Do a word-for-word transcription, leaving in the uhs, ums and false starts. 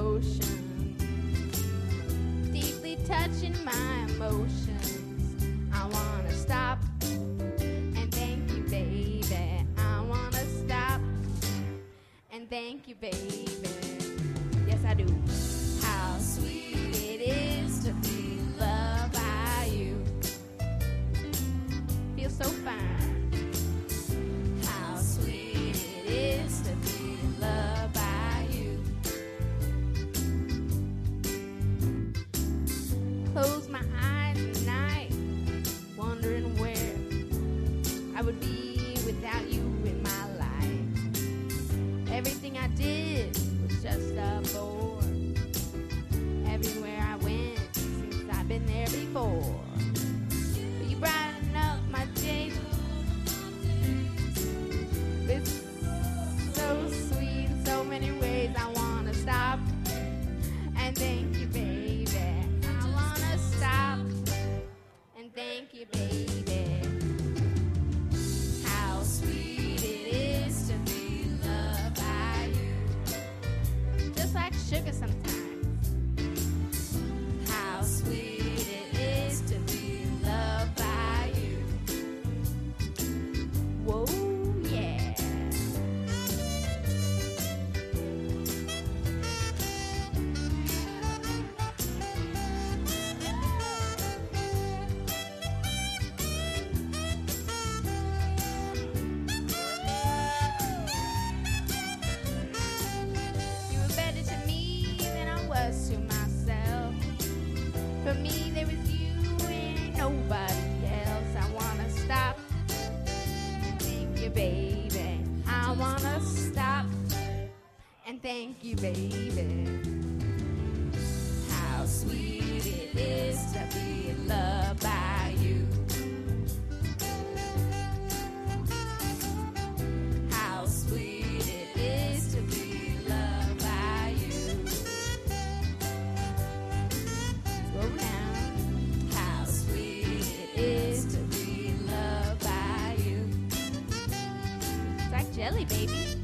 ocean, deeply touching my emotions. I wanna stop and thank you, baby. I wanna stop and thank you, baby. Yes, I do. How sweet it is to be loved by you. Feels so fine. How sweet it is to be loved by you. Close my eyes at night, wondering where I would be without you in my life. Everything I did was just a bore. Everywhere I went, since I've been there before. But you brighten up my day. It's so sweet in so many ways. I wanna stop and thank you, baby. I wanna stop and thank you, baby. How sweet it is to be loved by you. Just like sugar sometimes. How sweet it is to be loved by you. Whoa, yeah. You were better to me than I was to myself. For me, there was you and nobody else. I wanna stop and thank you, baby. I wanna stop and thank you, baby. How sweet it is to be loved by you. How sweet it is to be loved by you. Slow down. How sweet it is to be loved by you. It's like jelly, baby.